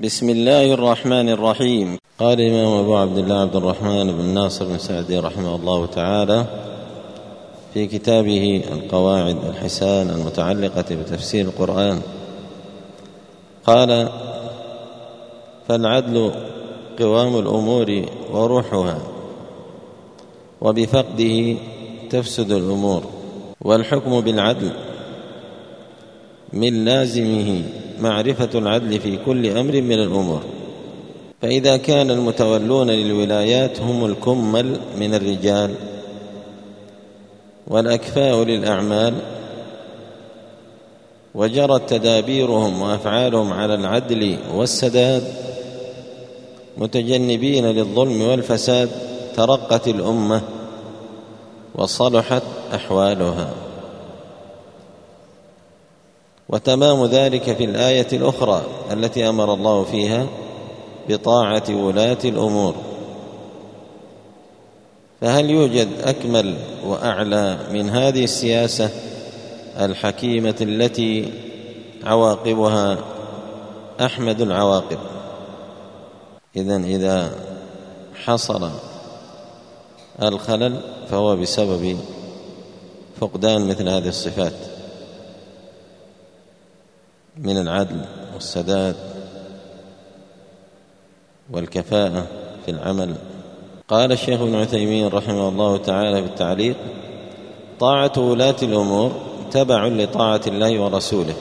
بسم الله الرحمن الرحيم. قال الإمام أبو عبد الله عبد الرحمن بن ناصر بن سعدي رحمه الله تعالى في كتابه القواعد الحسان المتعلقة بتفسير القرآن، قال: فالعدل قوام الأمور وروحها، وبفقده تفسد الأمور، والحكم بالعدل من لازمه معرفة العدل في كل أمر من الأمور. فإذا كان المتولون للولايات هم الكمل من الرجال والأكفاء للأعمال، وجرت تدابيرهم وأفعالهم على العدل والسداد متجنبين للظلم والفساد، ترقت الأمة وصلحت أحوالها. وتمام ذلك في الآية الأخرى التي أمر الله فيها بطاعة ولاة الأمور. فهل يوجد أكمل وأعلى من هذه السياسة الحكيمة التي عواقبها أحمد العواقب؟ إذا حصل الخلل فهو بسبب فقدان مثل هذه الصفات من العدل والسداد والكفاءة في العمل. قال الشيخ ابن عثيمين رحمه الله تعالى في التعليق: طاعة ولاة الأمور تبع لطاعة الله ورسوله،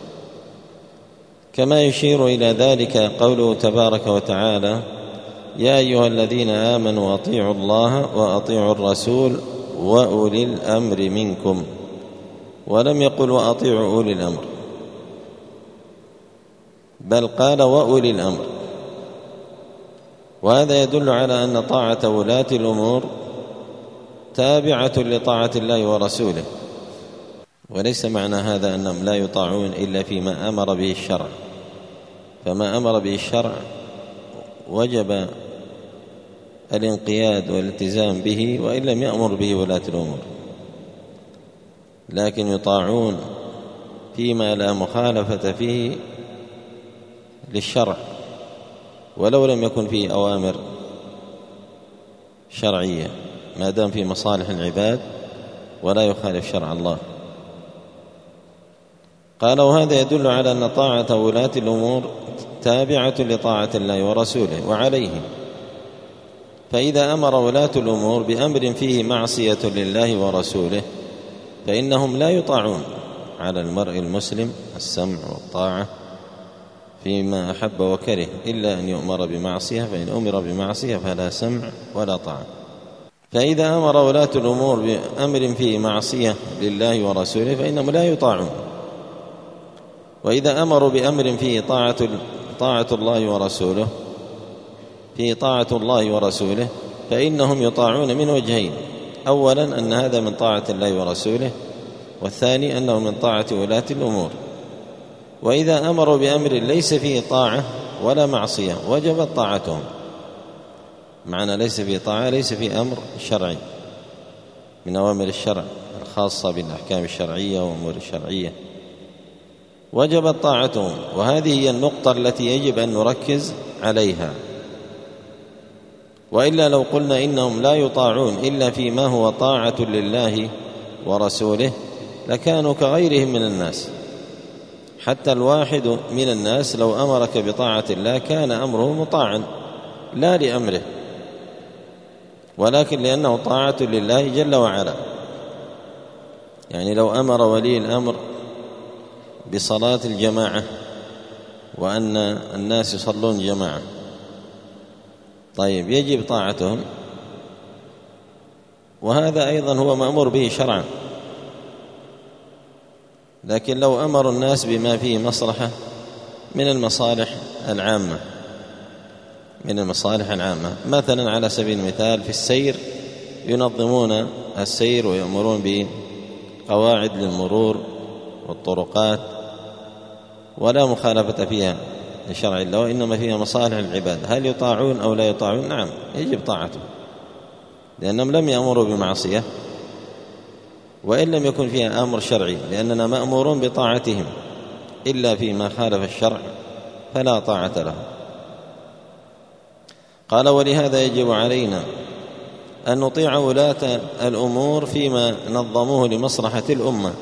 كما يشير إلى ذلك قوله تبارك وتعالى: يا أيها الذين آمنوا أطيعوا الله وأطيعوا الرسول وأولي الأمر منكم، ولم يقل وأطيعوا أولي الأمر، بل قال وأولي الأمر. وهذا يدل على أن طاعة ولاة الأمور تابعة لطاعة الله ورسوله، وليس معنى هذا أنهم لا يطاعون إلا فيما أمر به الشرع، فما أمر به الشرع وجب الانقياد والالتزام به وإن لم يأمر به ولاة الأمور، لكن يطاعون فيما لا مخالفة فيه للشرع ولو لم يكن فيه أوامر شرعية، ما دام في مصالح العباد ولا يخالف شرع الله. قال: وهذا يدل على أن طاعة ولاة الأمور تابعة لطاعة الله ورسوله وعليه، فإذا أمر ولاة الأمور بأمر فيه معصية لله ورسوله فإنهم لا يطاعون. على المرء المسلم السمع والطاعة فيما أحب وكره، إلا أن يؤمر بمعصية، فإن أمر بمعصية فلا سمع ولا طاعة. فإذا أمر ولاة الأمور بأمر فيه معصية لله ورسوله فإنهم لا يطاعون، وإذا أمروا بأمر فيه طاعة الله ورسوله فإنهم يطاعون من وجهين: أولا أن هذا من طاعة الله ورسوله، والثاني أنه من طاعة ولاة الأمور. وإذا أمروا بأمر ليس فيه طاعة ولا معصية وجبت طاعتهم. معنى ليس فيه طاعة ليس فيه أمر شرعي من أوامر الشرع الخاصة بالأحكام الشرعية وأمور الشرعية، وجبت طاعتهم. وهذه هي النقطة التي يجب أن نركز عليها، وإلا لو قلنا إنهم لا يطاعون إلا فيما هو طاعة لله ورسوله لكانوا كغيرهم من الناس. حتى الواحد من الناس لو أمرك بطاعة الله كان أمره مطاعا لا لأمره، ولكن لأنه طاعة لله جل وعلا. يعني لو أمر ولي الأمر بصلاة الجماعة وأن الناس يصلون جماعة، طيب يجب طاعتهم، وهذا أيضا هو مأمور به شرعا. لكن لو أمر الناس بما فيه مصلحة من المصالح العامة، مثلا على سبيل المثال في السير ينظمون السير ويأمرون بقواعد للمرور والطرقات ولا مخالفة فيها لشرع الله وإنما فيها مصالح العباد، هل يطاعون أو لا يطاعون؟ نعم يجب طاعتهم، لأنهم لم يأمروا بمعصية وإن لم يكن فيها أمر شرعي، لأننا مأمورون بطاعتهم إلا فيما خالف الشرع فلا طاعة له. قال: ولهذا يجب علينا أن نطيع ولاة الأمور فيما نظموه لمصلحة الأمة.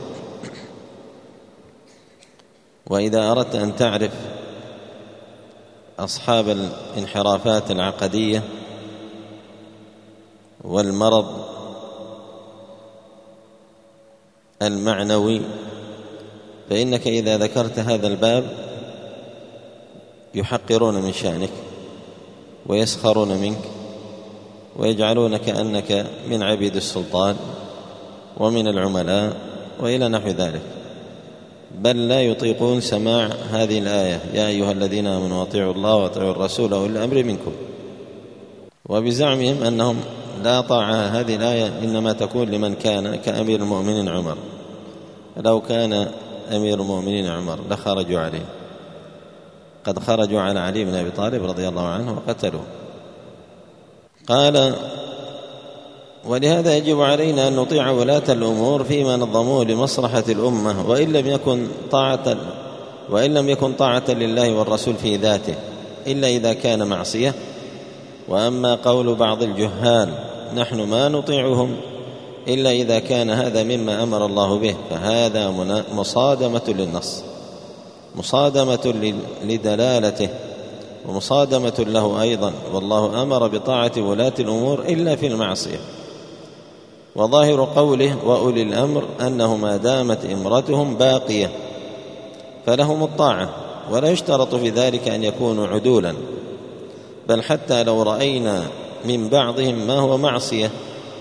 وإذا أردت أن تعرف أصحاب الانحرافات العقدية والمرض المعنوي، فإنك إذا ذكرت هذا الباب يحقرون من شأنك ويسخرون منك ويجعلونك أنك من عبيد السلطان ومن العملاء وإلى نحو ذلك، بل لا يطيقون سماع هذه الآية: يا أيها الذين آمنوا أطيعوا الله وأطيعوا الرسول وأولي الأمر منكم. وبزعمهم أنهم لا طاعة هذه الآية إنما تكون لمن كان كأمير المؤمنين عمر، لو كان أمير المؤمنين عمر لخرجوا عليه، قد خرجوا على علي بن أبي طالب رضي الله عنه وقتلوه. قال: ولهذا يجب علينا أن نطيع ولاة الأمور فيما نظموه لمصلحة الأمة، وإن لم يكن طاعة لله والرسول في ذاته إلا إذا كان معصية. وأما قول بعض الجهال: نحن ما نطيعهم إلا إذا كان هذا مما أمر الله به، فهذا مصادمة للنص، مصادمة لدلالته، ومصادمة له أيضا. والله أمر بطاعة ولاة الأمور إلا في المعصية. وظاهر قوله وأولي الأمر أنه ما دامت إمرتهم باقية فلهم الطاعة، ولا يشترط في ذلك أن يكونوا عدولا، بل حتى لو رأينا من بعضهم ما هو معصية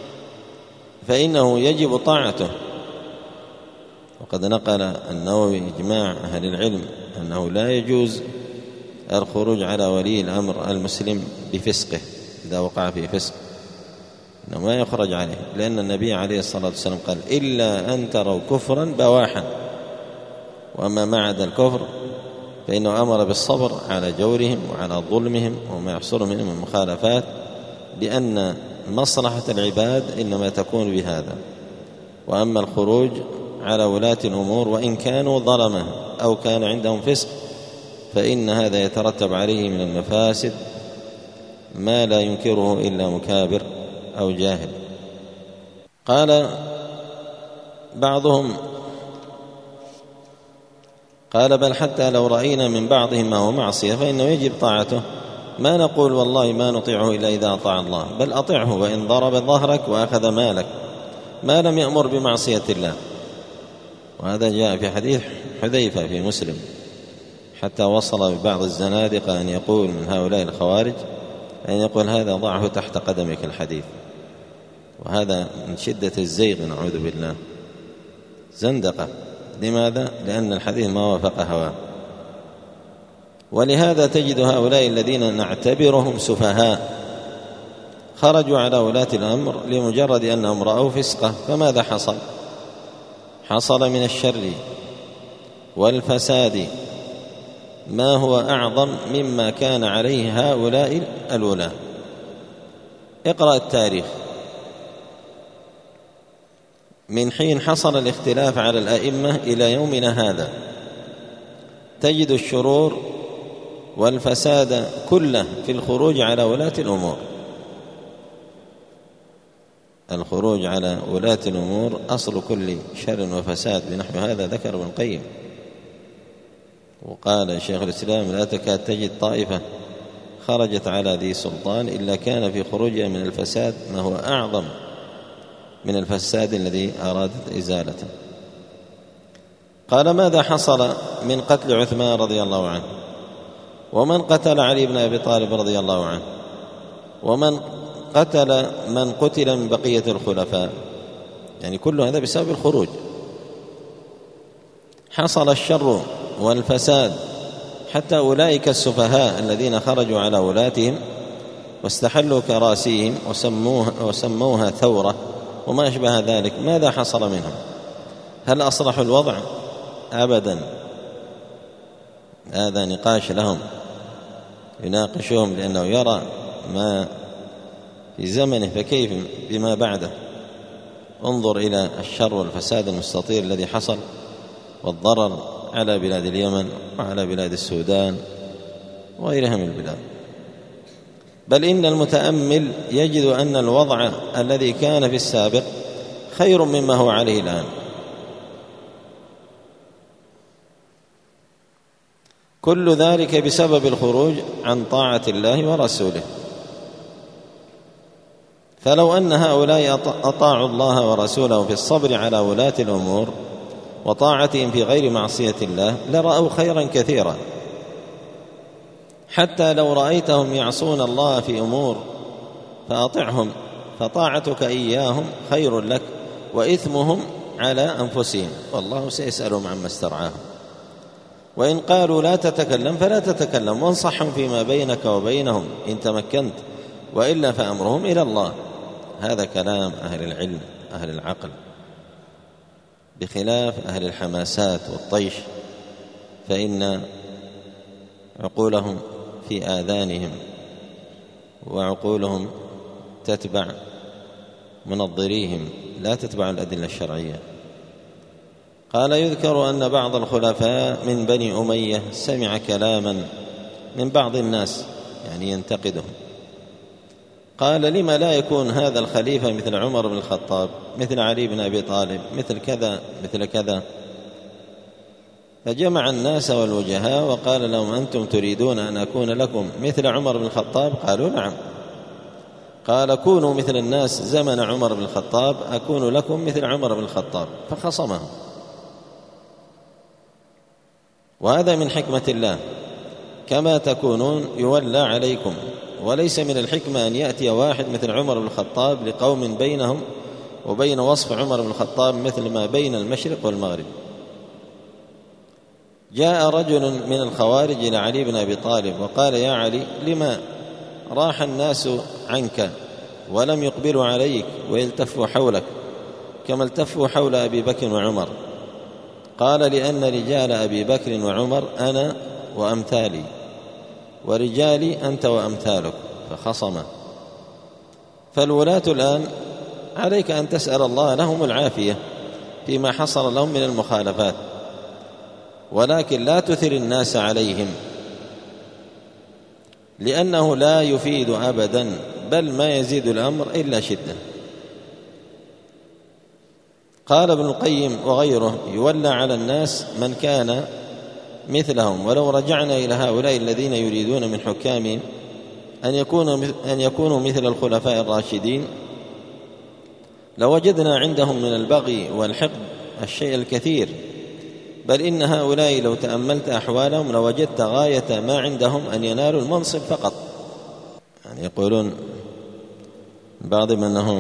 فإنه يجب طاعته. وقد نقل النووي إجماع أهل العلم أنه لا يجوز الخروج على ولي الأمر المسلم بفسقه إذا وقع في فسق، إنه ما يخرج عليه، لأن النبي عليه الصلاة والسلام قال: إلا أن تروا كفرا بواحا، وأما ما عدا الكفر فإنه أمر بالصبر على جورهم وعلى ظلمهم وما يحصلهم من المخالفات، لأن مصلحة العباد إنما تكون بهذا. وأما الخروج على ولاة الأمور وإن كانوا ظلمة أو كان عندهم فسق فإن هذا يترتب عليه من المفاسد ما لا ينكره إلا مكابر أو جاهل. قال بعضهم: قال: بل حتى لو رأينا من بعضهم ما هو معصية فإنه يجب طاعته، ما نقول والله ما نطيعه إلا إذا أطاع الله، بل أطيعه وإن ضرب ظهرك وأخذ مالك ما لم يأمر بمعصية الله. وهذا جاء في حديث حذيفة في مسلم، حتى وصل ببعض الزنادقة أن يقول من هؤلاء الخوارج أن يقول: هذا ضعه تحت قدمك الحديث. وهذا من شدة الزيغ نعوذ بالله، زندقة. لماذا؟ لأن الحديث ما وافق هواه. ولهذا تجد هؤلاء الذين نعتبرهم سفهاء خرجوا على ولاة الأمر لمجرد أنهم رأوا فسقه، فماذا حصل؟ حصل من الشر والفساد ما هو أعظم مما كان عليه هؤلاء الولاة. اقرأ التاريخ، من حين حصل الاختلاف على الأئمة إلى يومنا هذا تجد الشرور والفساد كله في الخروج على ولاة الأمور. الخروج على ولاة الأمور أصل كل شر وفساد، بنحو هذا ذكر ابن القيم. وقال شيخ الإسلام: لا تكاد تجد طائفة خرجت على ذي سلطان إلا كان في خروجها من الفساد ما هو أعظم من الفساد الذي أرادت إزالته. قال: ماذا حصل من قتل عثمان رضي الله عنه، ومن قتل علي بن أبي طالب رضي الله عنه، ومن قتل من قتل من بقية الخلفاء؟ يعني كل هذا بسبب الخروج. حصل الشر والفساد حتى أولئك السفهاء الذين خرجوا على ولاتهم واستحلوا كراسيهم وسموها ثورة وما أشبه ذلك، ماذا حصل منهم؟ هل أصلحوا الوضع؟ أبدا. هذا نقاش لهم يناقشهم، لأنه يرى ما في زمنه فكيف بما بعده. انظر إلى الشر والفساد المستطير الذي حصل والضرر على بلاد اليمن وعلى بلاد السودان وغيرها من البلاد. بل إن المتأمل يجد أن الوضع الذي كان في السابق خير مما هو عليه الآن. كل ذلك بسبب الخروج عن طاعة الله ورسوله. فلو أن هؤلاء أطاعوا الله ورسوله في الصبر على ولاة الأمور وطاعتهم في غير معصية الله لرأوا خيرا كثيرا. حتى لو رأيتهم يعصون الله في أمور فأطعهم، فطاعتك إياهم خير لك وإثمهم على أنفسهم، والله سيسألهم عما استرعاهم. وإن قالوا لا تتكلم فلا تتكلم، وانصحهم فيما بينك وبينهم إن تمكنت، وإلا فأمرهم إلى الله. هذا كلام أهل العلم أهل العقل، بخلاف أهل الحماسات والطيش، فإن عقولهم في آذانهم وعقولهم تتبع منظريهم لا تتبع الأدلة الشرعية. قال: يذكر أن بعض الخلفاء من بني أمية سمع كلاما من بعض الناس يعني ينتقدهم، قال: لما لا يكون هذا الخليفة مثل عمر بن الخطاب، مثل علي بن أبي طالب، مثل كذا مثل كذا؟ فجمع الناس والوجهاء وقال لهم: أنتم تريدون أن أكون لكم مثل عمر بن الخطاب؟ قالوا: نعم. قال: كونوا مثل الناس زمن عمر بن الخطاب أكون لكم مثل عمر بن الخطاب. فخصمهم. وهذا من حكمة الله، كما تكونون يولى عليكم. وليس من الحكمة أن يأتي واحد مثل عمر بن الخطاب لقوم بينهم وبين وصف عمر بن الخطاب مثل ما بين المشرق والمغرب. جاء رجل من الخوارج إلى علي بن أبي طالب وقال: يا علي، لما راح الناس عنك ولم يقبلوا عليك ويلتفوا حولك كما التفوا حول أبي بكر وعمر؟ قال: لأن رجال أبي بكر وعمر أنا وأمثالي، ورجالي أنت وأمثالك. فخصم. فالولاة الآن عليك أن تسأل الله لهم العافية فيما حصل لهم من المخالفات، ولكن لا تثر الناس عليهم، لأنه لا يفيد أبدا، بل ما يزيد الأمر إلا شدة. قال ابن القيم وغيره: يولى على الناس من كان مثلهم. ولو رجعنا إلى هؤلاء الذين يريدون من حكامهم أن يكونوا مثل الخلفاء الراشدين لوجدنا عندهم من البغي والحقد الشيء الكثير، بل إن هؤلاء لو تأملت أحوالهم لوجدت غاية ما عندهم أن ينالوا المنصب فقط. يعني يقولون بعضهم أنهم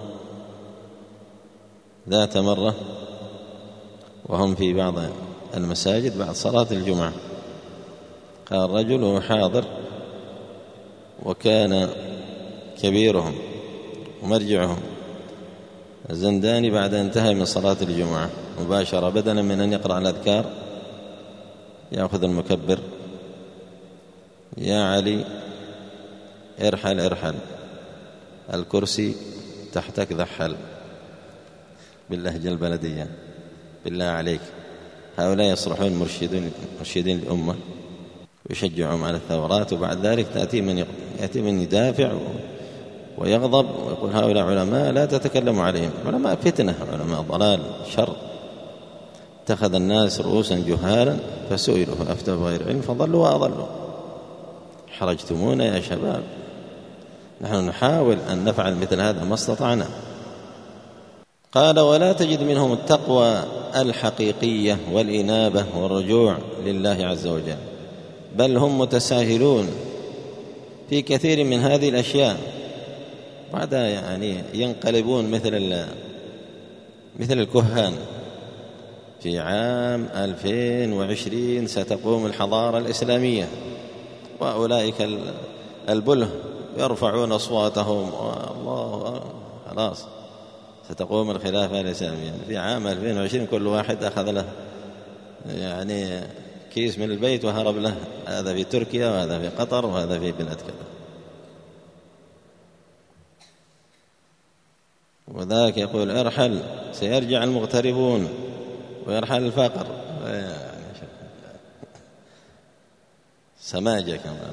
ذات مرة وهم في بعض المساجد بعد صلاة الجمعة، قال رجل وهو حاضر وكان كبيرهم ومرجعهم الزنداني بعد أن انتهى من صلاة الجمعة مباشرة، بدلا من أن يقرأ الأذكار يأخذ المكبر: يا علي ارحل ارحل، الكرسي تحتك ذحل، باللهجة البلدية. بالله عليك، هؤلاء يصلحون مرشدين الأمة ويشجعهم على الثورات، وبعد ذلك يأتي من يدافع ويغضب ويقول هؤلاء علماء لا تتكلموا عليهم، علماء فتنة، علماء ضلال شر. اتخذ الناس رؤوسا جهالا فسئلوا فأفتوا بغير علم فضلوا وأضلوا. حرجتمونا يا شباب، نحن نحاول أن نفعل مثل هذا ما استطعنا. قال: ولا تجد منهم التقوى الحقيقية والإنابة والرجوع لله عز وجل، بل هم متساهلون في كثير من هذه الأشياء، بعدها يعني ينقلبون مثل الكهان. في عام 2020 ستقوم الحضارة الإسلامية، وأولئك البله يرفعون أصواتهم الله، خلاص ستقوم الخلافة الإسلامية. في عام 2020 كل واحد أخذ له يعني كيس من البيت وهرب له، هذا في تركيا وهذا في قطر وهذا في بلاد كذا. وذاك يقول ارحل سيرجع المغتربون ويرحل الفقر. سماجة كما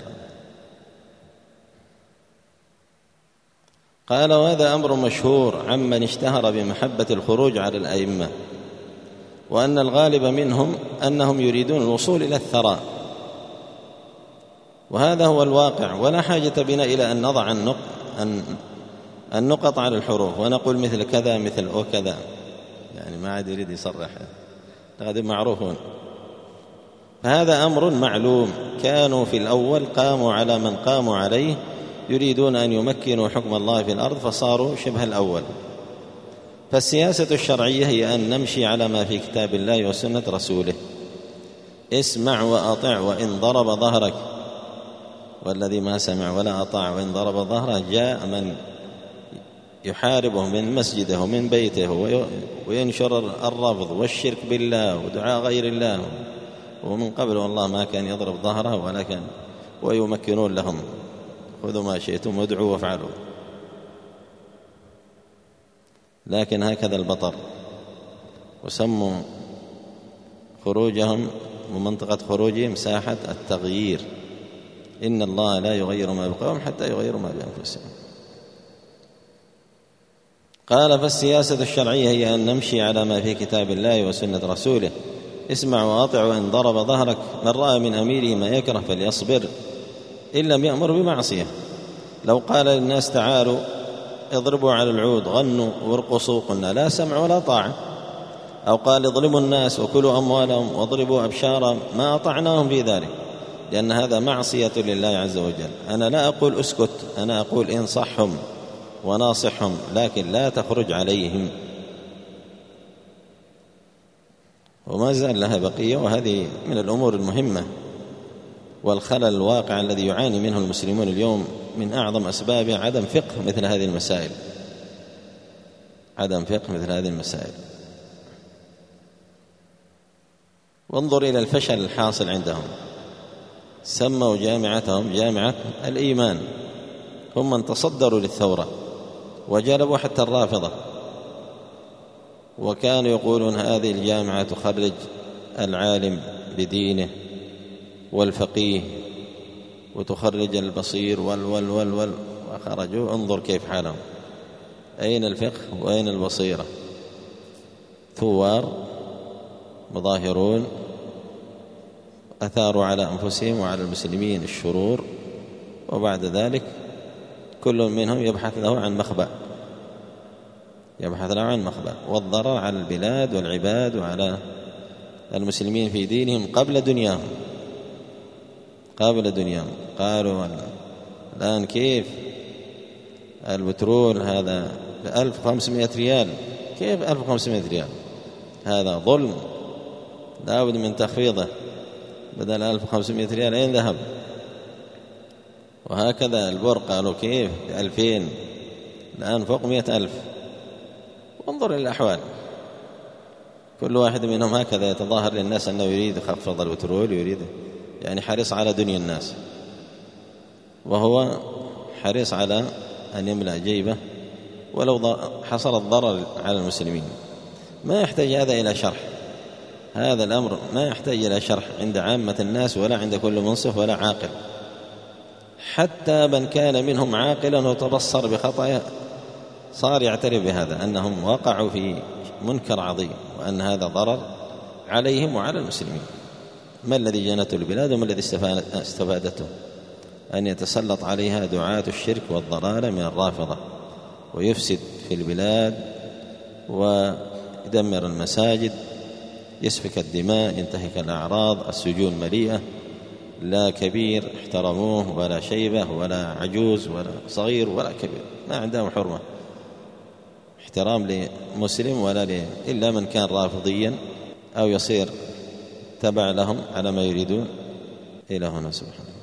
قال. وهذا أمر مشهور عمن اشتهر بمحبة الخروج على الأئمة، وأن الغالب منهم أنهم يريدون الوصول إلى الثراء، وهذا هو الواقع، ولا حاجة بنا إلى أن نضع النقط على الحروف ونقول مثل كذا مثل وكذا، يعني ما عاد يريد يصرح، هذا معروفون. فهذا أمر معلوم، كانوا في الأول قاموا على من قاموا عليه، يريدون أن يمكنوا حكم الله في الأرض فصاروا شبه الأول. فالسياسة الشرعية هي أن نمشي على ما في كتاب الله وسنة رسوله. اسمع وأطع وإن ضرب ظهرك، والذي ما سمع ولا أطاع وإن ضرب ظهره جاء من يحاربه من مسجده ومن بيته وينشر الرفض والشرك بالله ودعاء غير الله، ومن قبل والله ما كان يضرب ظهره ولكن ويمكنون لهم خذوا ما شئتم وادعوا وافعلوا. لكن هكذا البطر، وسموا خروجهم ومنطقة خروجهم ساحة التغيير. إن الله لا يغير ما بقوم حتى يغيروا ما بأنفسهم. قال فالسياسة الشرعية هي أن نمشي على ما في كتاب الله وسنة رسوله. اسمع وأطع وإن ضرب ظهرك، من رأى من أميره ما يكره فليصبر إن لم يأمر بمعصية. لو قال للناس تعالوا اضربوا على العود غنوا وارقصوا قلنا لا سمع ولا طاعة، أو قال اظلموا الناس وكلوا أموالهم واضربوا أبشارهم، ما أطعناهم في ذلك، لأن هذا معصية لله عز وجل. أنا لا أقول اسكت، أنا أقول انصحهم وناصحهم، لكن لا تخرج عليهم. وما زال لها بقية، وهذه من الأمور المهمة والخلل الواقع الذي يعاني منه المسلمون اليوم. من أعظم أسبابه عدم فقه مثل هذه المسائل، عدم فقه مثل هذه المسائل. وانظر إلى الفشل الحاصل عندهم. سموا جامعتهم جامعة الإيمان، هم من تصدروا للثورة وجلبوا حتى الرافضة، وكانوا يقولون هذه الجامعة تخرج العالم بدينه والفقيه وتخرج البصير وخرجوا. انظر كيف حالهم، أين الفقه وأين البصيرة؟ ثوار مظاهرون أثاروا على أنفسهم وعلى المسلمين الشرور، وبعد ذلك كل منهم يبحث له عن مخبأ، يبحث له عن مخبأ، والضرر على البلاد والعباد وعلى المسلمين في دينهم قبل دنياهم، قبل دنياهم. قالوا الآن كيف البترول هذا 1500 ريال؟ كيف 1500 ريال؟ هذا ظلم، لا بد من تخفيضه، بدل 1500 ريال أين ذهب؟ وهكذا البر قالوا كيف 2000، الآن فوق 100,000. وانظر إلى الأحوال، كل واحد منهم هكذا يتظاهر للناس أنه يريد خفض البترول، يريد يعني حريص على دنيا الناس، وهو حريص على أن يملأ جيبه ولو حصل الضرر على المسلمين. ما يحتاج هذا إلى شرح، هذا الأمر ما يحتاج إلى شرح عند عامة الناس ولا عند كل منصف ولا عاقل. حتى من كان منهم عاقلا وتبصر بخطأه صار يعترف بهذا، أنهم وقعوا في منكر عظيم، وأن هذا ضرر عليهم وعلى المسلمين. ما الذي جنته البلاد وما الذي استفادته؟ أن يتسلط عليها دعاة الشرك والضلال من الرافضة، ويفسد في البلاد ويدمر المساجد، يسفك الدماء، ينتهك الأعراض، السجون مليئة، لا كبير احترموه ولا شيبة ولا عجوز ولا صغير ولا كبير، ما عندهم حرمة احترام لمسلم ولا إلا من كان رافضيا أو يصير تبع لهم على ما يريدون. إلى هنا سبحانه.